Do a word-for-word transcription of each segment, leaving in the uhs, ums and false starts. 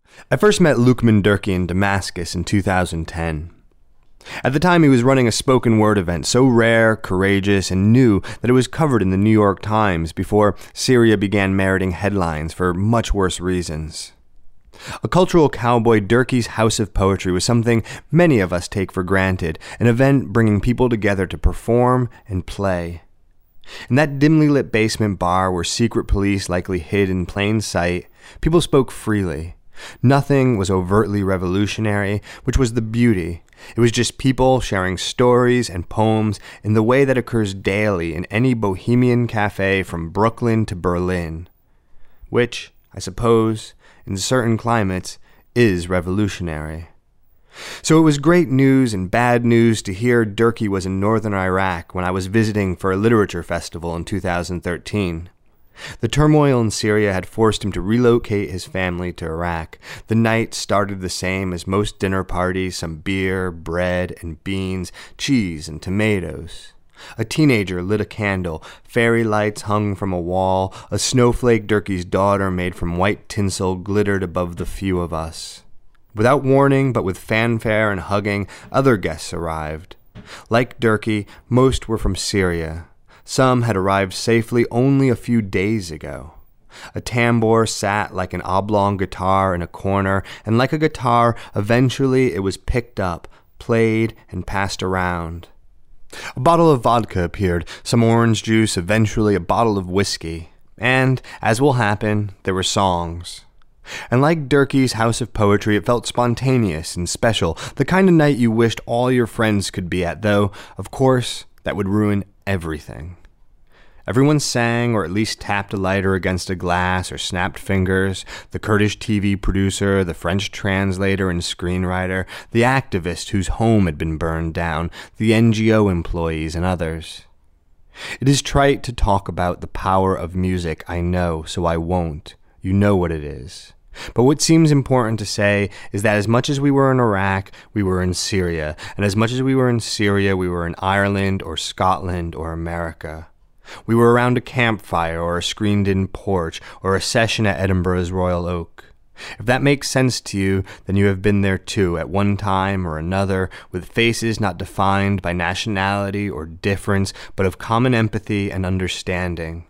I first met Lukman Durkee in Damascus in two thousand ten. At the time, he was running a spoken word event so rare, courageous, and new that it was covered in the New York Times before Syria began meriting headlines for much worse reasons. A cultural cowboy, Durkee's House of Poetry was something many of us take for granted, an event bringing people together to perform and play. In that dimly lit basement bar where secret police likely hid in plain sight, people spoke freely. Nothing was overtly revolutionary, which was the beauty. It was just people sharing stories and poems in the way that occurs daily in any bohemian cafe from Brooklyn to Berlin, which, I suppose, in certain climates, is revolutionary. So it was great news and bad news to hear Durkee was in northern Iraq when I was visiting for a literature festival in two thousand thirteen. The turmoil in Syria had forced him to relocate his family to Iraq. The night started the same as most dinner parties, some beer, bread, and beans, cheese, and tomatoes. A teenager lit a candle, fairy lights hung from a wall, a snowflake Durkee's daughter made from white tinsel glittered above the few of us. Without warning, but with fanfare and hugging, other guests arrived. Like Durkee, most were from Syria. Some had arrived safely only a few days ago. A tambour sat like an oblong guitar in a corner, and like a guitar, eventually it was picked up, played, and passed around. A bottle of vodka appeared, some orange juice, eventually a bottle of whiskey. And, as will happen, there were songs. And like Durkee's House of Poetry, it felt spontaneous and special, the kind of night you wished all your friends could be at, though, of course, that would ruin everything. Everyone sang, or at least tapped a lighter against a glass, or snapped fingers. The Kurdish T V producer, the French translator and screenwriter, the activist whose home had been burned down, the N G O employees, and others. It is trite to talk about the power of music, I know, so I won't. You know what it is. But what seems important to say is that as much as we were in Iraq, we were in Syria, and as much as we were in Syria, we were in Ireland or Scotland or America. We were around a campfire or a screened-in porch or a session at Edinburgh's Royal Oak. If that makes sense to you, then you have been there too, at one time or another, with faces not defined by nationality or difference, but of common empathy and understanding.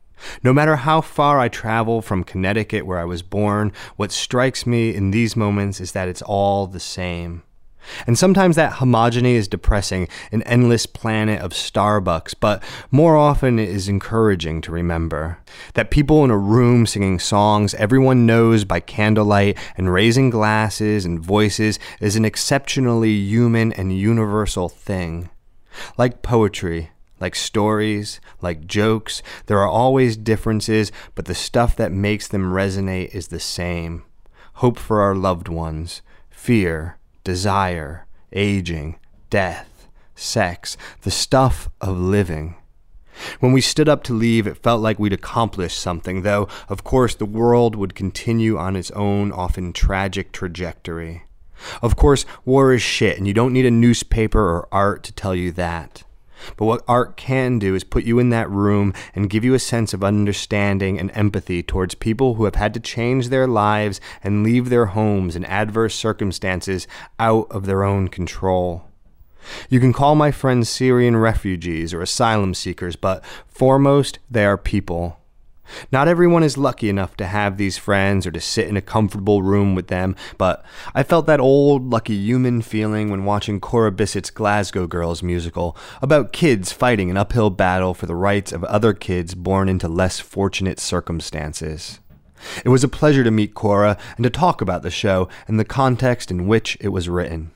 No matter how far I travel from Connecticut, where I was born, what strikes me in these moments is that it's all the same. And sometimes that homogeny is depressing, an endless planet of Starbucks, but more often it is encouraging to remember that people in a room singing songs everyone knows by candlelight and raising glasses and voices is an exceptionally human and universal thing. Like poetry, like stories, like jokes, there are always differences, but the stuff that makes them resonate is the same. Hope for our loved ones, fear, desire, aging, death, sex, the stuff of living. When we stood up to leave, it felt like we'd accomplished something, though, of course, the world would continue on its own, often tragic trajectory. Of course, war is shit, and you don't need a newspaper or art to tell you that. But what art can do is put you in that room and give you a sense of understanding and empathy towards people who have had to change their lives and leave their homes in adverse circumstances out of their own control. You can call my friends Syrian refugees or asylum seekers, but foremost, they are people. Not everyone is lucky enough to have these friends or to sit in a comfortable room with them, but I felt that old, lucky human feeling when watching Cora Bissett's Glasgow Girls musical about kids fighting an uphill battle for the rights of other kids born into less fortunate circumstances. It was a pleasure to meet Cora and to talk about the show and the context in which it was written.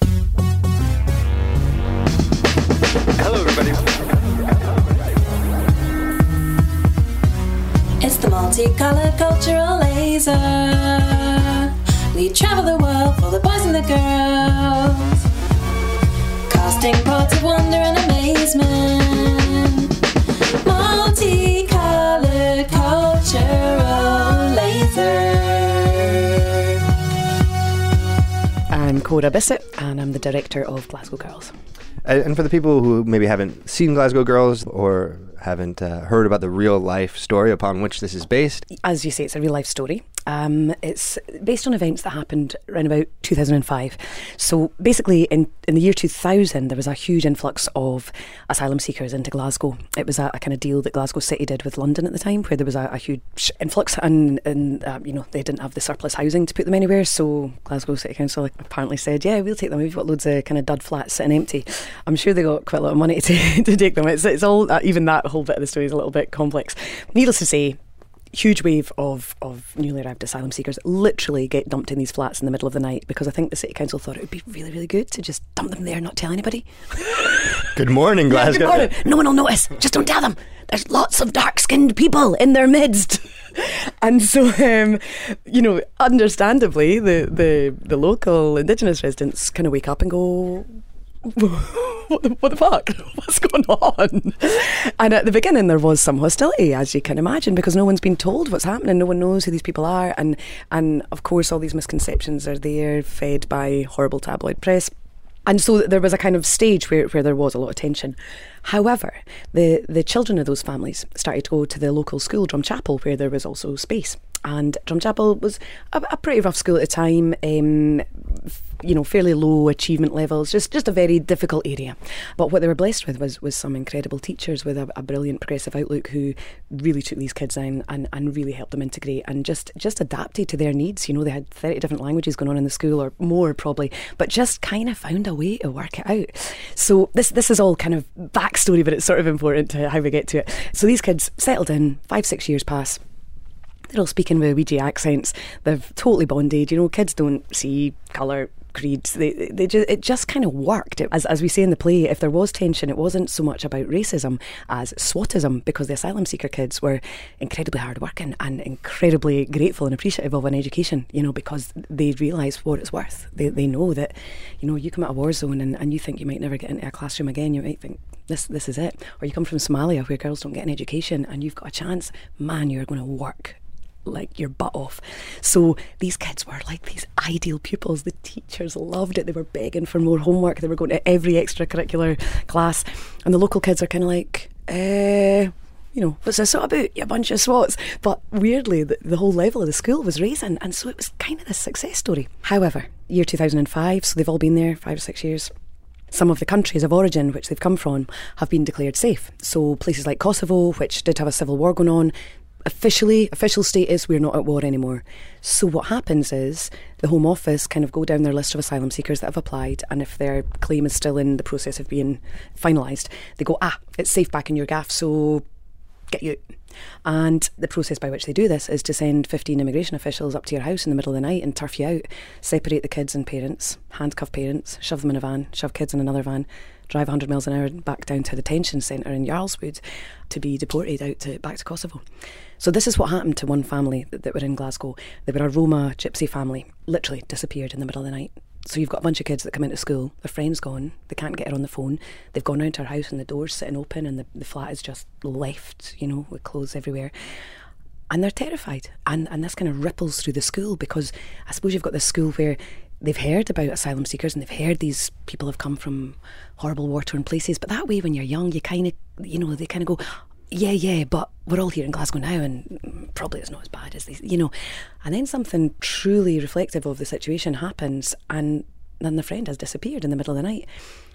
Hello, everybody. It's the multicolored cultural laser. We travel the world for the boys and the girls, casting pods of wonder and amazement. Multicolored cultural laser. I'm Cora Bissett, and I'm the director of Glasgow Girls. And for the people who maybe haven't seen Glasgow Girls or haven't uh, heard about the real life story upon which this is based. As you say, it's a real life story. Um, it's based on events that happened around about two thousand five. So basically in, in the year two thousand there was a huge influx of asylum seekers into Glasgow. It was a, a kind of deal that Glasgow City did with London at the time, where there was a, a huge influx and, and um, you know, they didn't have the surplus housing to put them anywhere, so Glasgow City Council apparently said, yeah, we'll take them, we've got loads of kind of dud flats sitting empty. I'm sure they got quite a lot of money to, to take them. It's, it's all, uh, even that whole bit of the story is a little bit complex. Needless to say, huge wave of, of newly arrived asylum seekers literally get dumped in these flats in the middle of the night, because I think the City Council thought it would be really, really good to just dump them there and not tell anybody. Good morning, Glasgow. Yeah, good morning. No one will notice. Just don't tell them. There's lots of dark-skinned people in their midst. And so, um, you know, understandably, the, the, the local Indigenous residents kind of wake up and go, what the, what the fuck? What's going on? And at the beginning there was some hostility, as you can imagine, because no one's been told what's happening, no one knows who these people are, and and of course all these misconceptions are there, fed by horrible tabloid press. And so there was a kind of stage where, where there was a lot of tension. However, the, the children of those families started to go to the local school, Drumchapel, where there was also space. And Drumchapel was a, a pretty rough school at the time, um, f- you know, fairly low achievement levels, just, just a very difficult area. But what they were blessed with was, was some incredible teachers with a, a brilliant progressive outlook who really took these kids in and, and really helped them integrate and just, just adapted to their needs. You know, they had thirty different languages going on in the school, or more probably, but just kind of found a way to work it out. So this, this is all kind of backstory, but it's sort of important to how we get to it. So these kids settled in, five, six years pass. They're all speaking with Ouija accents. They've totally bonded. You know, kids don't see colour, creeds. They, they just, it just kind of worked. As, as we say in the play, if there was tension, it wasn't so much about racism as SWATism, because the asylum seeker kids were incredibly hardworking and incredibly grateful and appreciative of an education, you know, because they realise what it's worth. They they know that, you know, you come out of a war zone and, and you think you might never get into a classroom again. You might think, this this is it. Or you come from Somalia, where girls don't get an education, and you've got a chance. Man, you're going to work like your butt off. So these kids were like these ideal pupils. The teachers loved it. They were begging for more homework. They were going to every extracurricular class, and the local kids are kind of like, eh, you know, what's this all about, you bunch of swats? But weirdly, the, the whole level of the school was raising, and so it was kind of this success story. However, year two thousand five, so they've all been there five or six years. Some of the countries of origin which they've come from have been declared safe. So places like Kosovo, which did have a civil war going on, officially, official status, we're not at war anymore. So what happens is the Home Office kind of go down their list of asylum seekers that have applied, and if their claim is still in the process of being finalised, they go, ah, it's safe back in your gaff, so get you out. And the process by which they do this is to send fifteen immigration officials up to your house in the middle of the night and turf you out, separate the kids and parents, handcuff parents, shove them in a van, shove kids in another van, drive one hundred miles an hour back down to the detention centre in Jarlswood to be deported out to back to Kosovo. So this is what happened to one family that, that were in Glasgow. They were a Roma gypsy family, literally disappeared in the middle of the night. So you've got a bunch of kids that come into school, their friend's gone, they can't get her on the phone, they've gone round to her house and the door's sitting open and the, the flat is just left, you know, with clothes everywhere. And they're terrified. And, and this kind of ripples through the school, because I suppose you've got this school where they've heard about asylum seekers and they've heard these people have come from horrible war-torn places, but that way when you're young, you kind of, you know, they kind of go, yeah, yeah, but we're all here in Glasgow now and probably it's not as bad as these, you know. And then something truly reflective of the situation happens, and then the friend has disappeared in the middle of the night.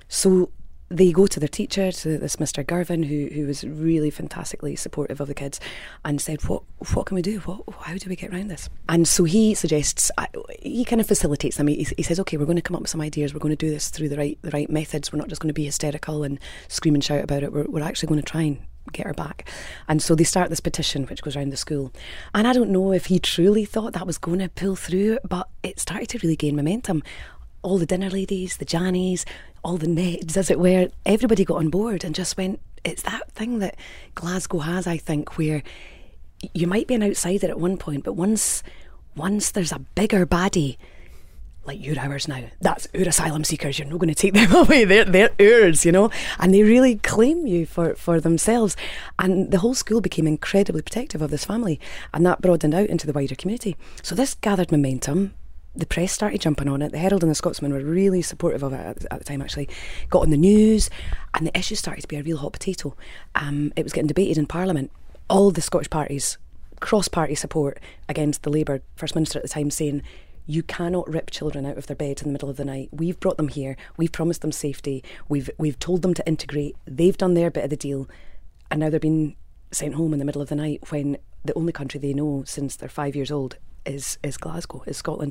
So they go to their teacher, to this Mister Garvin, who who was really fantastically supportive of the kids, and said, what what can we do? What, how do we get around this? And so he suggests, he kind of facilitates them. He, he says, okay, we're going to come up with some ideas. We're going to do this through the right the right methods. We're not just going to be hysterical and scream and shout about it. We're, we're actually going to try and get her back. And so they start this petition which goes around the school, and I don't know if he truly thought that was going to pull through, but it started to really gain momentum. All the dinner ladies, the Jannies, all the Neds, as it were, everybody got on board and just went, it's that thing that Glasgow has, I think, where you might be an outsider at one point, but once once there's a bigger baddie, like you're ours now, that's our asylum seekers, you're not going to take them away, they're, they're ours, you know, and they really claim you for, for themselves. And the whole school became incredibly protective of this family, and that broadened out into the wider community. So this gathered momentum. the press started jumping on it. The Herald and the Scotsman were really supportive of it at, at the time, actually. Got on the news, and the issue started to be a real hot potato. Um, it was getting debated in Parliament. All the Scottish parties, cross-party support against the Labour First Minister at the time, saying, you cannot rip children out of their beds in the middle of the night. We've brought them here. We've promised them safety. We've we've told them to integrate. They've done their bit of the deal. And now they're being sent home in the middle of the night when the only country they know since they're five years old is, is Glasgow, is Scotland.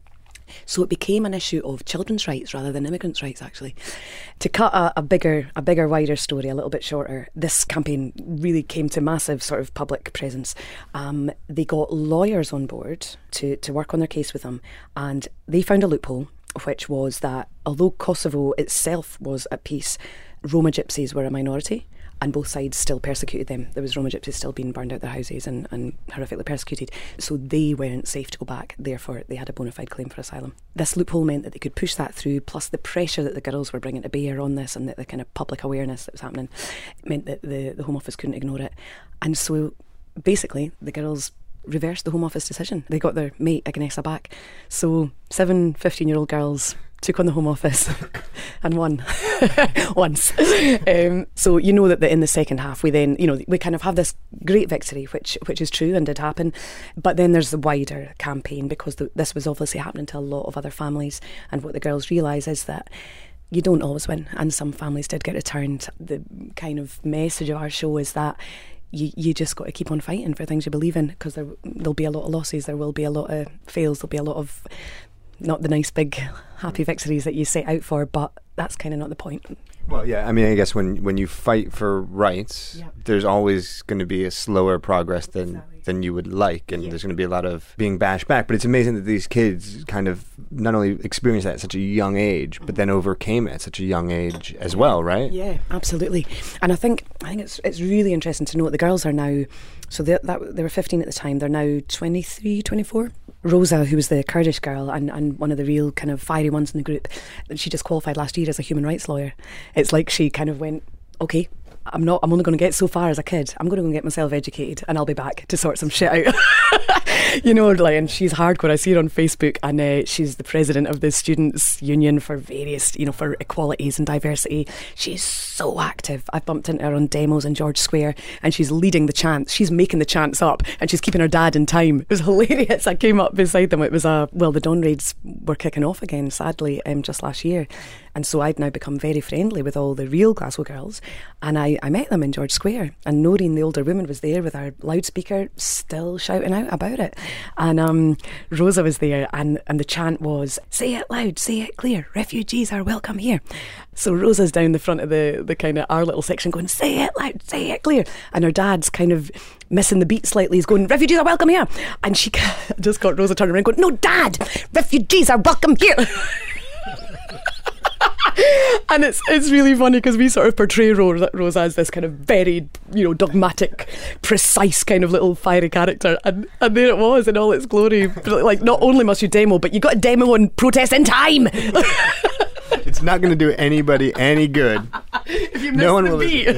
So it became an issue of children's rights rather than immigrants' rights, actually. To cut a, a bigger, a bigger, wider story, a little bit shorter, this campaign really came to massive sort of public presence. Um, they got lawyers on board to, to work on their case with them, and they found a loophole, which was that although Kosovo itself was at peace, Roma gypsies were a minority, and both sides still persecuted them. There was Roma gypsies still being burned out their houses and, and horrifically persecuted. So they weren't safe to go back. Therefore, they had a bona fide claim for asylum. This loophole meant that they could push that through, plus the pressure that the girls were bringing to bear on this and the, the kind of public awareness that was happening meant that the, the Home Office couldn't ignore it. And so basically, the girls reversed the Home Office decision. They got their mate, Agnesa, back. So seven fifteen-year-old girls took on the Home Office and won once. Um, so you know that the, in the second half we then, you know, we kind of have this great victory, which which is true and did happen. But then there's the wider campaign, because the, this was obviously happening to a lot of other families. And what the girls realise is that you don't always win, and some families did get returned. The kind of message of our show is that You, you just got to keep on fighting for things you believe in, because there, there'll be a lot of losses, there will be a lot of fails, there'll be a lot of not the nice big happy victories that you set out for, but that's kind of not the point. Well, yeah, I mean, I guess when, when you fight for rights, yeah. there's always going to be a slower progress than, exactly. than you would like, and yeah. there's going to be a lot of being bashed back. But it's amazing that these kids kind of not only experienced that at such a young age, but then overcame it at such a young age as well, right? Yeah, absolutely. And I think I think it's it's really interesting to note the girls are now, so they, that, they were fifteen at the time, they're now twenty-three, twenty-four. Rosa, who was the Kurdish girl and, and one of the real kind of fiery ones in the group, she just qualified last year as a human rights lawyer. It's like she kind of went, okay, I'm not. I'm only going to get so far as a kid. I'm going to go and get myself educated, and I'll be back to sort some shit out. You know, like, and she's hardcore. I see her on Facebook, and uh, she's the president of the Students' Union for various, you know, for equalities and diversity. She's so active. I've bumped into her on demos in George Square, and she's leading the chants. She's making the chants up, and she's keeping her dad in time. It was hilarious. I came up beside them. It was a well, the dawn raids were kicking off again, sadly, um, just last year. And so I'd now become very friendly with all the real Glasgow girls, and I, I met them in George Square, and Noreen, the older woman, was there with her loudspeaker still shouting out about it, and um, Rosa was there, and, and the chant was, say it loud, say it clear, refugees are welcome here. So Rosa's down the front of the, the kind of our little section going, say it loud, say it clear, and her dad's kind of missing the beat slightly. He's going, refugees are welcome here, and she just got Rosa turning around going, no, Dad, refugees are welcome here. And it's it's really funny because we sort of portray Ro- Rosa as this kind of very, you know, dogmatic, precise kind of little fiery character, and, and there it was in all its glory. Like, not only must you demo, but you got to demo and protest in time. It's not going to do anybody any good. If you miss no one the will beat.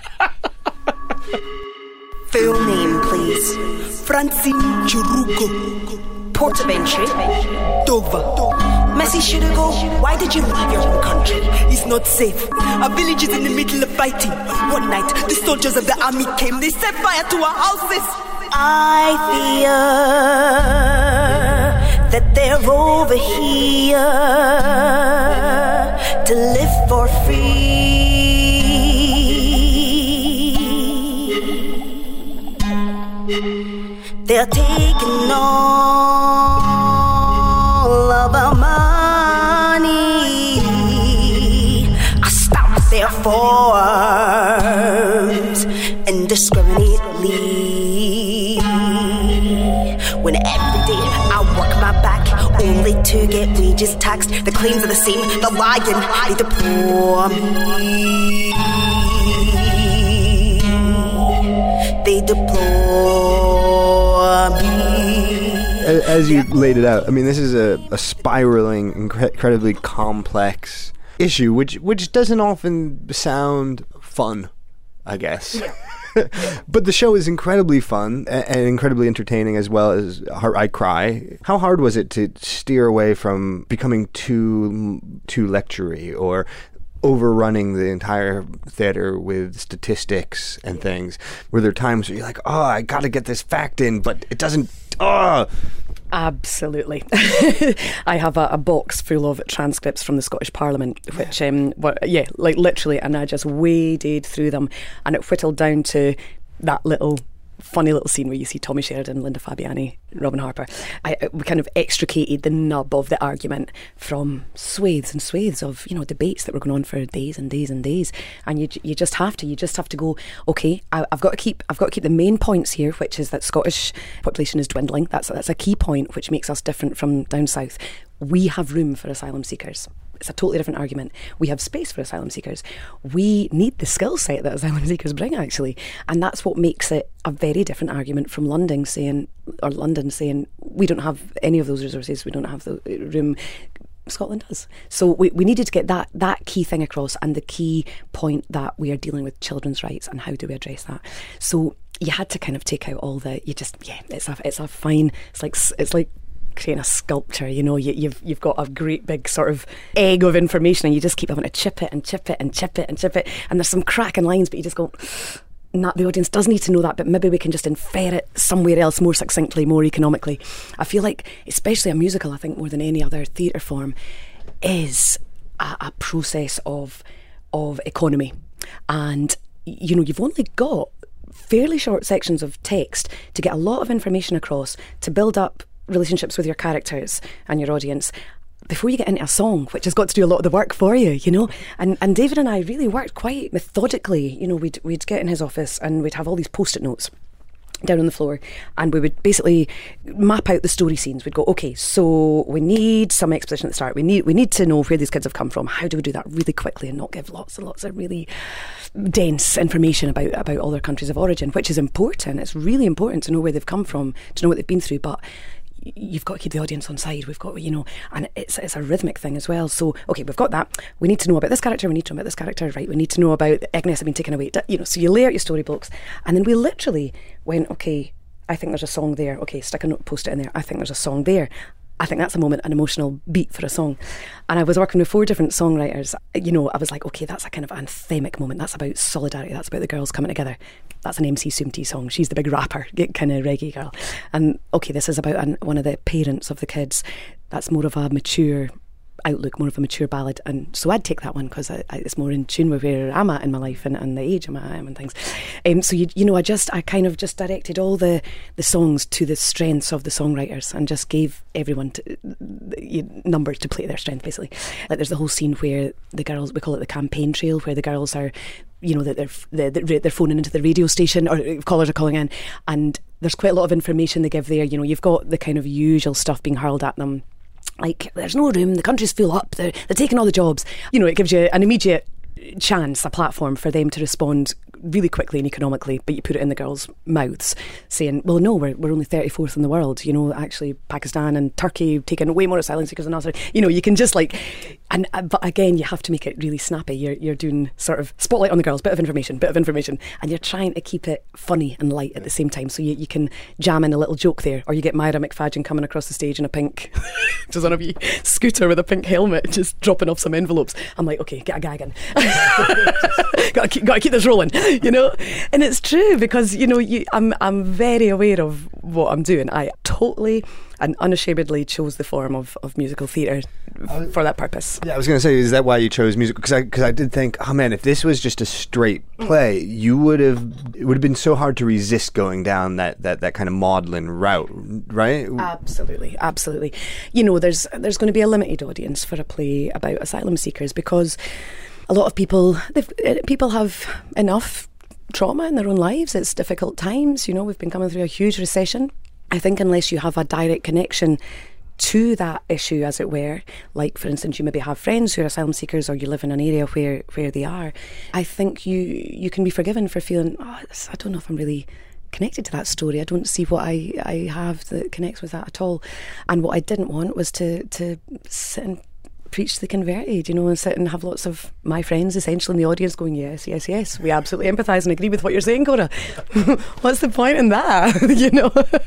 Full name, please. Francine Chirugo. Port of entry. Dover. Messi Shirigo, why did you leave your home country? It's not safe. Our village is in the middle of fighting. One night, the soldiers of the army came. They set fire to our houses. I fear that they're over here to live for free. They're taking all of our money. I stomp their forearms indiscriminately. When every day I work my back only to get wages taxed. The claims are the same, the lying, they deplore me. They deplore me. As you laid it out, I mean, this is a, a spiraling, incre- incredibly complex issue, which which doesn't often sound fun, I guess. But the show is incredibly fun and, and incredibly entertaining, as well as I Cry. How hard was it to steer away from becoming too too lectury or overrunning the entire theater with statistics and things? Were there times where you're like, oh, I got to get this fact in, but it doesn't, oh... Absolutely. I have a, a box full of transcripts from the Scottish Parliament, which, um, were, yeah, like literally, and I just waded through them, and it whittled down to that little funny little scene where you see Tommy Sheridan, Linda Fabiani, Robin Harper. I, we kind of extricated the nub of the argument from swathes and swathes of, you know, debates that were going on for days and days and days. And you you just have to, you just have to go, okay, I, I've got to keep, I've got to keep the main points here, which is that Scottish population is dwindling. That's that's a key point, which makes us different from down south. We have room for asylum seekers. It's a totally different argument. We have space for asylum seekers. We need the skill set that asylum seekers bring, actually. And that's what makes it a very different argument from London saying, or London saying, we don't have any of those resources, we don't have the room. Scotland does. So we, we needed to get that that key thing across, and the key point that we are dealing with children's rights and how do we address that. So you had to kind of take out all the, you just, yeah, it's a, it's a fine, it's like, it's like, creating a sculpture, you know, you, you've you've got a great big sort of egg of information, and you just keep having to chip it and chip it and chip it and chip it, and there's some cracking lines, but you just go, nah, the audience does need to know that, but maybe we can just infer it somewhere else more succinctly, more economically. I feel like, especially a musical, I think more than any other theatre form, is a, a process of of economy, and you know, you've only got fairly short sections of text to get a lot of information across, to build up relationships with your characters and your audience before you get into a song, which has got to do a lot of the work for you, you know. And and David and I really worked quite methodically. You know, we'd we'd get in his office and we'd have all these post-it notes down on the floor, and we would basically map out the story scenes. We'd go, okay, so we need some exposition at the start. We need we need to know where these kids have come from. How do we do that really quickly and not give lots and lots of really dense information about about all their countries of origin, which is important. It's really important to know where they've come from, to know what they've been through, but you've got to keep the audience on side. We've got, you know, and it's it's a rhythmic thing as well. So, okay, we've got that. We need to know about this character. We need to know about this character, right? We need to know about Agnes have been taken away. You know, so you lay out your story blocks, and then we literally went, okay, I think there's a song there. Okay, stick a note, post it in there. I think there's a song there. I think that's a moment, an emotional beat for a song. And I was working with four different songwriters. You know, I was like, okay, that's a kind of anthemic moment. That's about solidarity. That's about the girls coming together. That's an M C Sumty song. She's the big rapper, kind of reggae girl. And okay, this is about an, one of the parents of the kids. That's more of a mature outlook, more of a mature ballad. And so I'd take that one because it's more in tune with where I'm at in my life and, and the age I'm at and things. Um, so, you, you know, I just, I kind of just directed all the, the songs to the strengths of the songwriters and just gave everyone to, the numbers to play their strength, basically. Like there's the whole scene where the girls, we call it the campaign trail, where the girls are, you know, they're, they're, they're phoning into the radio station, or callers are calling in, and there's quite a lot of information they give there. You know, you've got the kind of usual stuff being hurled at them, like there's no room, the country's full up, they're, they're taking all the jobs. You know, it gives you an immediate chance, a platform for them to respond really quickly and economically, but you put it in the girls' mouths saying, well, no, we're, we're only thirty-fourth in the world, you know, actually Pakistan and Turkey taking way more asylum seekers than us. You know, you can just like, and but again, you have to make it really snappy. You're you're doing sort of spotlight on the girls, bit of information, bit of information, and you're trying to keep it funny and light at the same time, so you, you can jam in a little joke there, or you get Myra McFadden coming across the stage in a pink just on a wee scooter with a pink helmet, just dropping off some envelopes. I'm like, okay, get a gag in. gotta, keep, gotta keep this rolling. You know, and it's true because, you know, you, I'm I'm very aware of what I'm doing. I totally and unashamedly chose the form of, of musical theatre for that purpose. Yeah, I was going to say, is that why you chose musical? Because I because I did think, oh man, if this was just a straight play, you would have it would have been so hard to resist going down that, that, that kind of maudlin route, right? Absolutely, absolutely. You know, there's there's going to be a limited audience for a play about asylum seekers because a lot of people, people have enough trauma in their own lives. It's difficult times. You know, we've been coming through a huge recession. I think unless you have a direct connection to that issue, as it were, like for instance, you maybe have friends who are asylum seekers, or you live in an area where, where they are, I think you you can be forgiven for feeling, oh, I don't know if I'm really connected to that story. I don't see what I, I have that connects with that at all. And what I didn't want was to to sit and preach to the converted, you know, and sit and have lots of my friends essentially in the audience going, yes, yes, yes, we absolutely empathise and agree with what you're saying, Cora. What's the point in that? You know?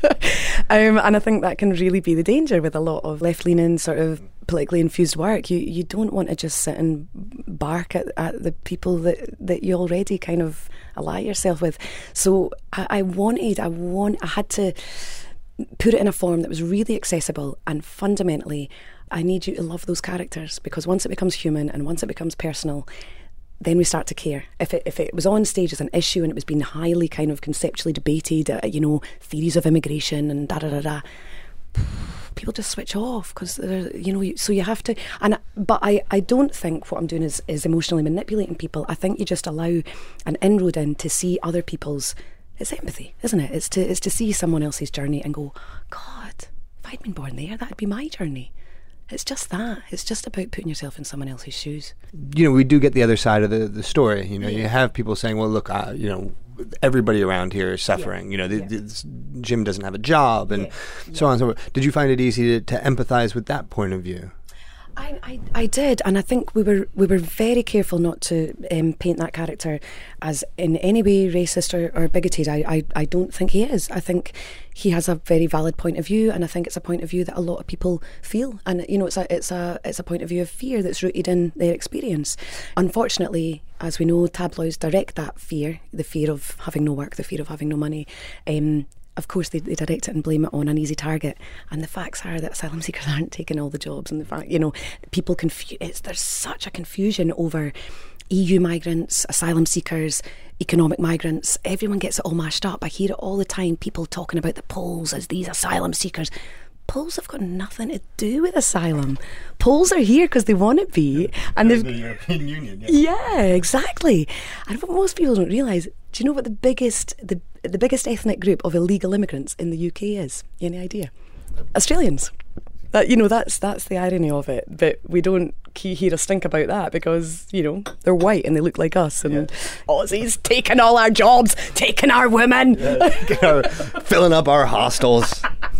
um, and I think that can really be the danger with a lot of left-leaning sort of politically infused work. You you don't want to just sit and bark at, at the people that, that you already kind of ally yourself with. So I, I wanted, I want, I had to put it in a form that was really accessible, and fundamentally I need you to love those characters, because once it becomes human and once it becomes personal, then we start to care. If it if it was on stage as an issue and it was being highly kind of conceptually debated, uh, you know, theories of immigration and da da da da, people just switch off, because you know, so you have to. And but I, I don't think what I'm doing is, is emotionally manipulating people. I think you just allow an inroad in to see other people's. It's empathy, isn't it? It's to it's to see someone else's journey and go, God, if I'd been born there, that'd be my journey. It's just that. It's just about putting yourself in someone else's shoes. You know, we do get the other side of the, the story. You know, yeah. You have people saying, well, look, uh, you know, everybody around here is suffering. Yeah. You know, the, yeah. the, Jim doesn't have a job and yeah. so yeah. on and so forth. Did you find it easy to, to empathize with that point of view? I, I, I did, and I think we were we were very careful not to um, paint that character as in any way racist or, or bigoted. I, I, I don't think he is. I think he has a very valid point of view, and I think it's a point of view that a lot of people feel. And you know, it's a it's a it's a point of view of fear that's rooted in their experience. Unfortunately, as we know, tabloids direct that fear, the fear of having no work, the fear of having no money. Um, Of course, they, they direct it and blame it on an easy target. And the facts are that asylum seekers aren't taking all the jobs. And the fact, you know, people confuse. It's, there's such a confusion over E U migrants, asylum seekers, economic migrants. Everyone gets it all mashed up. I hear it all the time. People talking about the Poles as these asylum seekers. Poles have got nothing to do with asylum. Poles are here because they want to be, and they've the European Union. Yeah. yeah, exactly. And what most people don't realise, do you know what the biggest the the biggest ethnic group of illegal immigrants in the U K is? Any idea? Australians. That, you know, that's that's the irony of it. But we don't hear a stink about that because, you know, they're white and they look like us. And yeah. Aussies taking all our jobs, taking our women, yeah, filling up our hostels.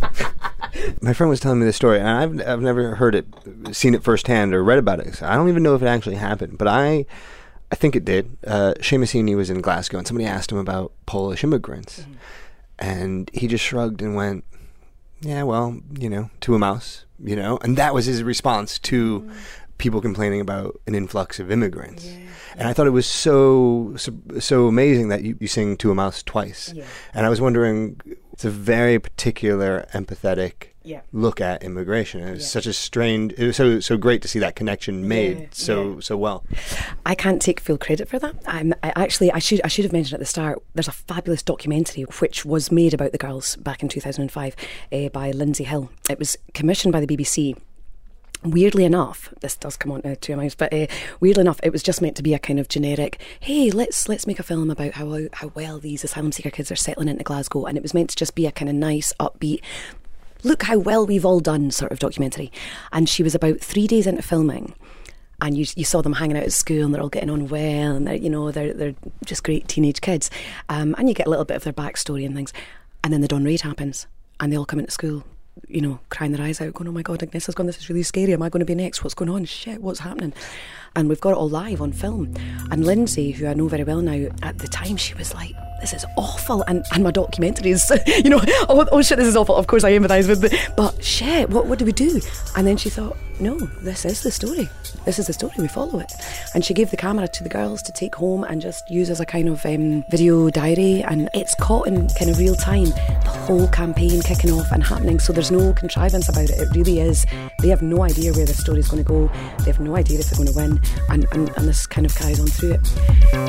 My friend was telling me this story, and I've I've never heard it, seen it firsthand, or read about it. So I don't even know if it actually happened, but I I think it did. Uh, Seamus Heaney was in Glasgow, and somebody asked him about Polish immigrants, mm-hmm. and he just shrugged and went, "Yeah, well, you know, to a mouse, you know," and that was his response to mm. people complaining about an influx of immigrants. Yeah. And I thought it was so so, so amazing that you, you sing "To a Mouse" twice, yeah. and I was wondering. It's a very particular, empathetic yeah. look at immigration. It was yeah. such a strange. It was so so great to see that connection made yeah, so yeah. so well. I can't take full credit for that. I'm, I actually I should I should have mentioned at the start. There's a fabulous documentary which was made about the girls back in two thousand five uh, by Lindsay Hill. It was commissioned by the B B C. Weirdly enough, this does come on to two minds, but uh, weirdly enough, it was just meant to be a kind of generic, hey, let's let's make a film about how how well these asylum seeker kids are settling into Glasgow, and it was meant to just be a kind of nice, upbeat, look how well we've all done sort of documentary. And she was about three days into filming, and you you saw them hanging out at school, and they're all getting on well, and they're, you know, they're they're just great teenage kids, um, and you get a little bit of their backstory and things, and then the dawn raid happens, and they all come into school, you know, crying their eyes out, going, oh my God, Agnessa's gone, this is really scary, am I going to be next, what's going on, shit, what's happening? And we've got it all live on film. And Lindsay, who I know very well now, at the time she was like, this is awful, and, and my documentary is, you know, oh, oh shit, this is awful, of course I empathise with it, but shit, what, what do we do? And then she thought, no, this is the story, this is the story, we follow it. And she gave the camera to the girls to take home and just use as a kind of um, video diary, and it's caught in kind of real time, the whole campaign kicking off and happening, so there's no contrivance about it. It really is, they have no idea where the story's going to go, they have no idea if they're going to win, and, and, and this kind of carries on through it.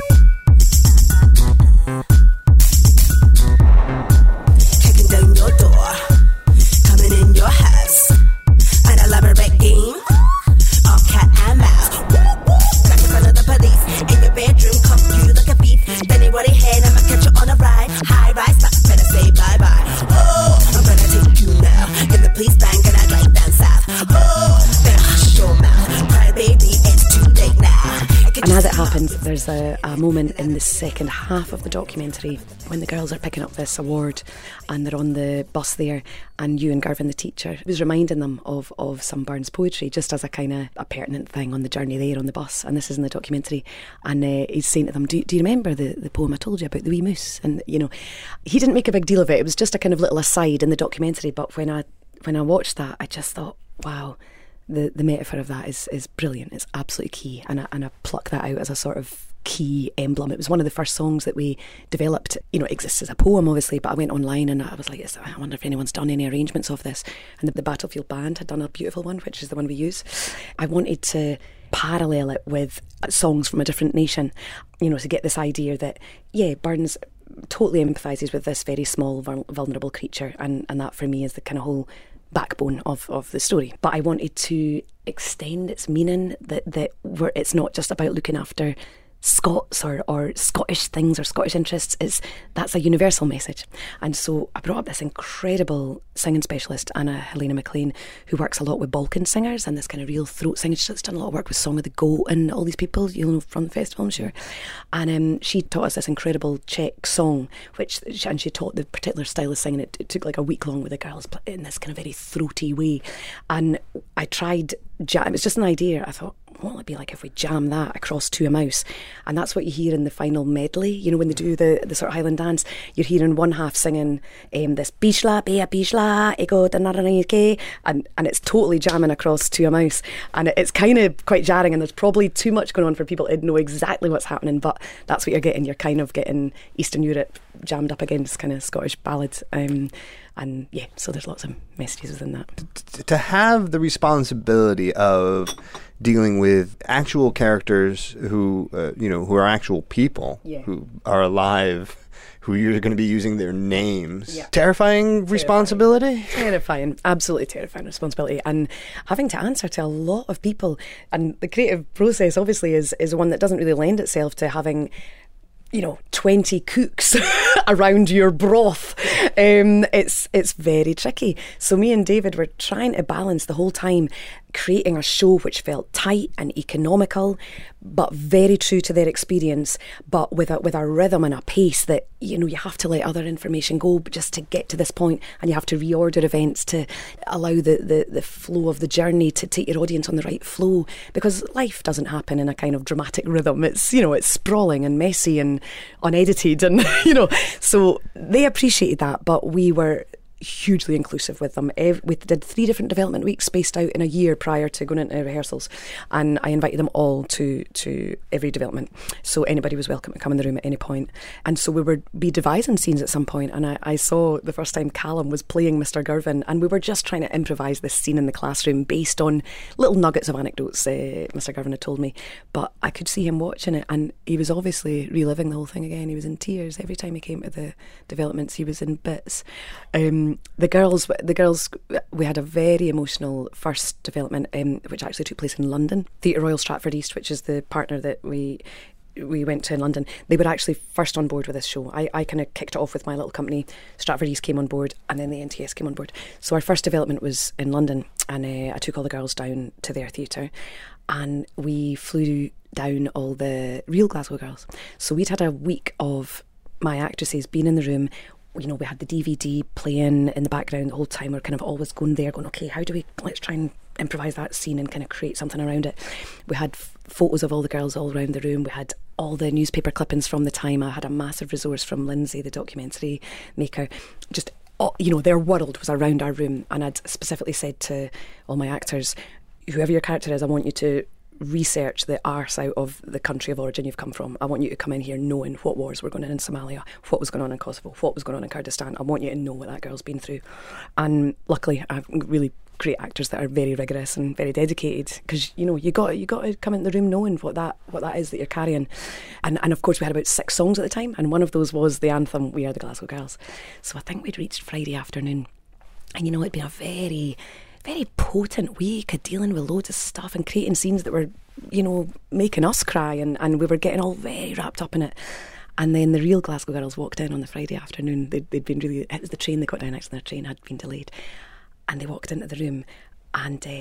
Kicking down your door, coming in your house, an elaborate game of cat and mouse. Back in front of the police, in your bedroom, come you like a thief. Then they run ahead, I'ma catch you on a ride. High rise, but better say bye bye. Oh, I'm gonna take you now. In the police bank, and I drive down south. Oh, better hush your mouth, cry baby, it's too late now. And as it happens, there's a, a moment in the second half of the documentary when the girls are picking up this award and they're on the bus there, and Ewan Girvan, the teacher, was reminding them of, of some Burns poetry, just as a kind of a pertinent thing on the journey there on the bus. And this is in the documentary. And uh, he's saying to them, do, do you remember the, the poem I told you about the wee moose? And, you know, he didn't make a big deal of it. It was just a kind of little aside in the documentary. But when I when I watched that, I just thought, wow, the, the metaphor of that is, is brilliant. It's absolutely key. And I, and I pluck that out as a sort of key emblem. It was one of the first songs that we developed. You know, it exists as a poem, obviously, but I went online and I was like, I wonder if anyone's done any arrangements of this. And the, the Battlefield Band had done a beautiful one, which is the one we use. I wanted to parallel it with songs from a different nation, you know, to get this idea that, yeah, Burns totally empathises with this very small, vulnerable creature, and, and that for me is the kind of whole backbone of, of the story. But I wanted to extend its meaning, that, that we're, it's not just about looking after Scots or, or Scottish things or Scottish interests. It's, that's a universal message. And so I brought up this incredible singing specialist, Anna Helena McLean, who works a lot with Balkan singers and this kind of real throat singing. She's done a lot of work with Song of the Goat and all these people, you know, from the festival, I'm sure. And um, she taught us this incredible Czech song, which, and she taught the particular style of singing. It, it took like a week long with the girls in this kind of very throaty way. And I tried, jam, it was just an idea. I thought, what will it be like if we jam that across To a Mouse? And that's what you hear in the final medley. You know, when they do the, the sort of Highland dance, you're hearing one half singing um, this Bishla, Bea Bishla, Ego Danarake, and and it's totally jamming across To a Mouse. And it's kind of quite jarring, and there's probably too much going on for people to know exactly what's happening, but that's what you're getting. You're kind of getting Eastern Europe jammed up against kind of Scottish ballads. Um, and yeah, so there's lots of messages within that. To have the responsibility of dealing with actual characters who, uh, you know, who are actual people, yeah. who are alive, who you're going to be using their names. Yeah. Terrifying, terrifying responsibility? Terrifying, absolutely terrifying responsibility. And having to answer to a lot of people. And the creative process, obviously, is, is one that doesn't really lend itself to having, you know, twenty cooks around your broth. Um, it's it's very tricky. So me and David were trying to balance the whole time creating a show which felt tight and economical, but very true to their experience, but with a with a rhythm and a pace that, you know, you have to let other information go just to get to this point, and you have to reorder events to allow the, the, the flow of the journey to take your audience on the right flow, because life doesn't happen in a kind of dramatic rhythm. It's, you know, it's sprawling and messy and unedited, and you know, so they appreciated that, but we were hugely inclusive with them. We did three different development weeks spaced out in a year prior to going into rehearsals, and I invited them all to to every development, so anybody was welcome to come in the room at any point. And so we would be devising scenes at some point, and I, I saw the first time Callum was playing Mister Girvan, and we were just trying to improvise this scene in the classroom based on little nuggets of anecdotes uh, Mister Girvan had told me, but I could see him watching it, and he was obviously reliving the whole thing again. He was in tears every time he came to the developments. He was in bits. um The girls, the girls, we had a very emotional first development, um, which actually took place in London. Theatre Royal Stratford East, which is the partner that we we went to in London. They were actually first on board with this show. I, I kind of kicked it off with my little company. Stratford East came on board, and then the N T S came on board. So our first development was in London, and uh, I took all the girls down to their theatre, and we flew down all the real Glasgow girls. So we'd had a week of my actresses being in the room. You know, we had the D V D playing in the background the whole time. We're kind of always going there, going, okay, how do we, let's try and improvise that scene and kind of create something around it. We had f- photos of all the girls all around the room. We had all the newspaper clippings from the time. I had a massive resource from Lindsay, the documentary maker. Just, oh, you know, their world was around our room. And I'd specifically said to all my actors, whoever your character is, I want you to research the arse out of the country of origin you've come from. I want you to come in here knowing what wars were going on in Somalia, what was going on in Kosovo, what was going on in Kurdistan. I want you to know what that girl's been through. And luckily I have really great actors that are very rigorous and very dedicated, because you know you got you got to come in the room knowing what that what that is that you're carrying. And and of course we had about six songs at the time, and one of those was the anthem We Are the Glasgow Girls. So I think we'd reached Friday afternoon, and you know it'd been a very very potent week of dealing with loads of stuff and creating scenes that were, you know, making us cry, and, and we were getting all very wrapped up in it. And then the real Glasgow girls walked in on the Friday afternoon. They'd, they'd been really, it was the train they got down, actually their train had been delayed, and they walked into the room, and uh,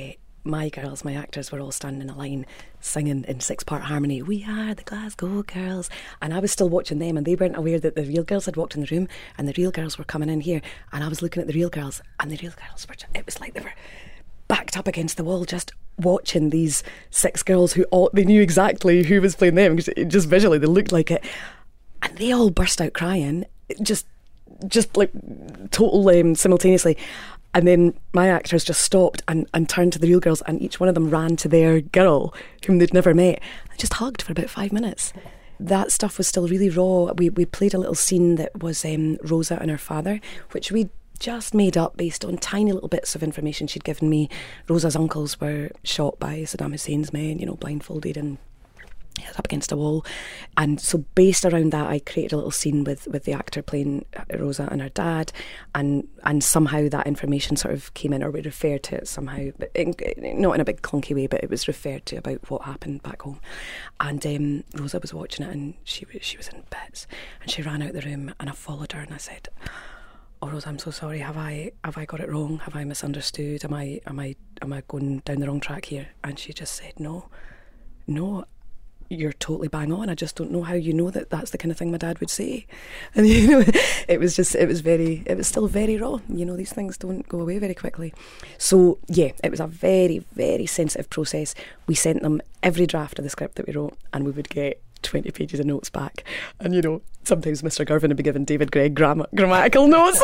my girls, my actors, were all standing in a line singing in six-part harmony, "We are the Glasgow Girls." And I was still watching them, and they weren't aware that the real girls had walked in the room, and the real girls were coming in here. And I was looking at the real girls, and the real girls were just, it was like they were backed up against the wall, just watching these six girls who all, they knew exactly who was playing them, because it, just visually they looked like it. And they all burst out crying, just, just like total um, simultaneously. And then my actors just stopped and, and turned to the real girls, and each one of them ran to their girl whom they'd never met and just hugged for about five minutes. That stuff was still really raw. We we played a little scene that was um, Rosa and her father, which we just made up based on tiny little bits of information she'd given me. Rosa's uncles were shot by Saddam Hussein's men, you know, blindfolded and up against a wall. And so based around that, I created a little scene with, with the actor playing Rosa and her dad, and and somehow that information sort of came in, or we referred to it somehow, but in, not in a big clunky way, but it was referred to about what happened back home. And um, Rosa was watching it, and she was, she was in bits, and she ran out the room, and I followed her and I said, "Oh, Rosa, I'm so sorry. Have I have I got it wrong? Have I misunderstood? Am I am I am I going down the wrong track here?" And she just said, "No, no, you're totally bang on. I just don't know how you know that that's the kind of thing my dad would say." And you know, it was just, it was very, it was still very raw. You know, these things don't go away very quickly. So yeah, it was a very, very sensitive process. We sent them every draft of the script that we wrote, and we would get twenty pages of notes back. And you know, sometimes Mister Girvin would be giving David Gregg gram- grammatical notes.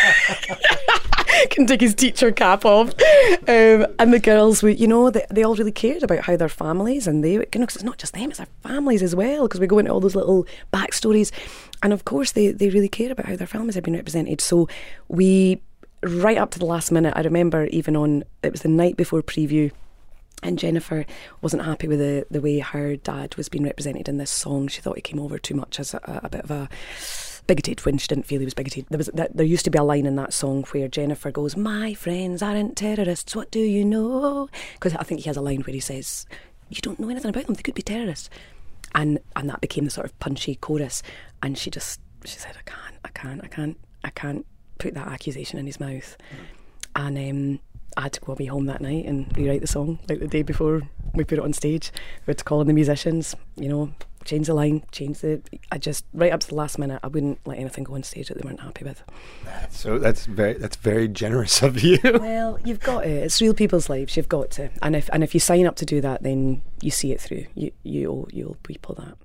Can take his teacher cap off. Um, and the girls, we, you know, they, they all really cared about how their families, and they, you know, because it's not just them, it's their families as well, because we go into all those little backstories. And of course, they, they really care about how their families have been represented. So we, right up to the last minute, I remember even on, it was the night before preview, and Jennifer wasn't happy with the, the way her dad was being represented in this song. She thought he came over too much as a, a bit of a bigoted when she didn't feel he was bigoted. There was that, there used to be a line in that song where Jennifer goes, "My friends aren't terrorists, what do you know?" Because I think he has a line where he says, "You don't know anything about them, they could be terrorists." And and that became the sort of punchy chorus. And she just, she said, I can't, I can't, I can't, I can't put that accusation in his mouth. Mm. And um, I had to go away home that night and rewrite the song, like the day before we put it on stage. We had to call in the musicians, you know, change the line, change the... I just, right up to the last minute, I wouldn't let anything go on stage that they weren't happy with. So that's very that's very generous of you. Well, you've got to. It's real people's lives. You've got to. And if and if you sign up to do that, then you see it through. You you owe, you owe people that.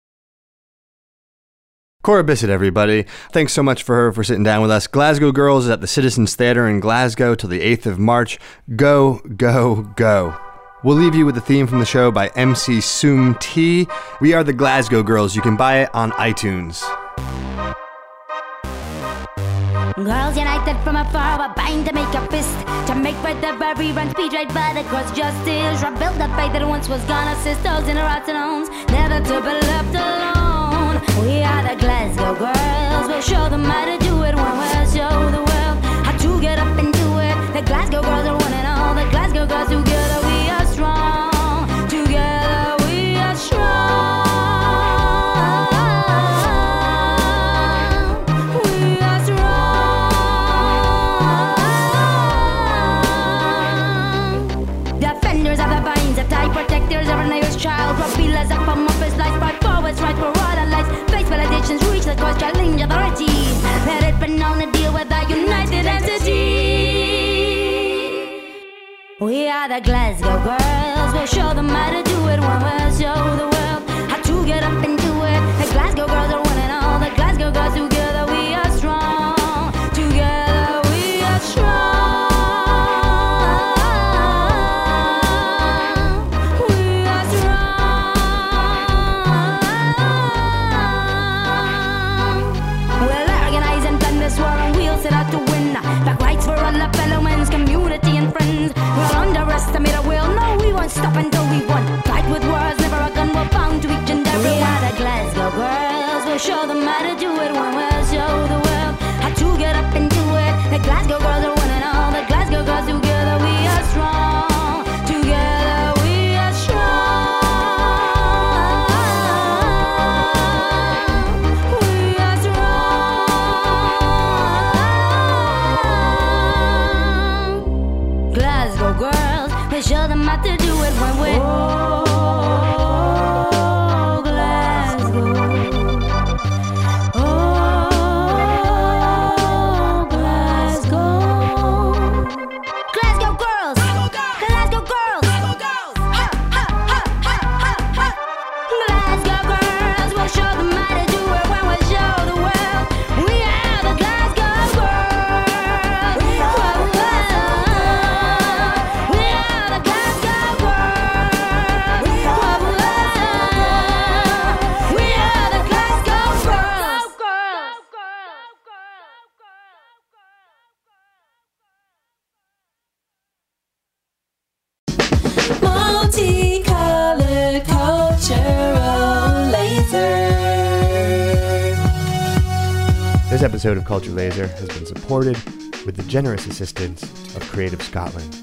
Cora Bissett, everybody. Thanks so much for her for sitting down with us. Glasgow Girls is at the Citizens Theatre in Glasgow till the eighth of March. Go, go, go. We'll leave you with the theme from the show by M C Soom T. We are the Glasgow Girls. You can buy it on iTunes. Girls united from afar, we're bound to make a fist, to make right the very run, speed right by the cross justice, rebuild the faith that once was gone, our sisters in our hearts and homes, never to be left alone. We are the Glasgow Girls, we'll show them how to do it when we'll show the world how to get up and do it. The Glasgow Girls are one and all, the Glasgow Girls together we are strong, together we are strong. Protectors of a neighbor's child, revealers of a muppet's life, by forwards, right for all our lives. Face validations reach the cause, challenge authorities. Let it be known to deal with our united entity. We are the Glasgow Girls, we'll show them how to do it when we'll show the world how to get up and do it. The Glasgow Girls are one and all, the Glasgow Girls together we are strong, together we are strong. Underestimate, we'll know we won't stop until we won. Fight with words, never a gun, we're bound to each and every one. We are the Glasgow Girls, we'll show them how to do it when we'll show the world how to get up and do it. The Glasgow Girls are one and all, the Glasgow Girls together we are strong, together we are strong. We are strong. Glasgow Girls, We show them how to do it when we're oh, Glasgow. Oh, Glasgow. Glasgow girls. Glasgow girls. Ha, ha, ha, ha, ha, ha. Glasgow girls. We'll show them how to do it when we show the world. We are the Glasgow girls. We are the Glasgow girls. We are the Glasgow girls. We are the Glasgow girls. Multicolored cultural laser. This episode of Culture Laser has been supported with the generous assistance of Creative Scotland.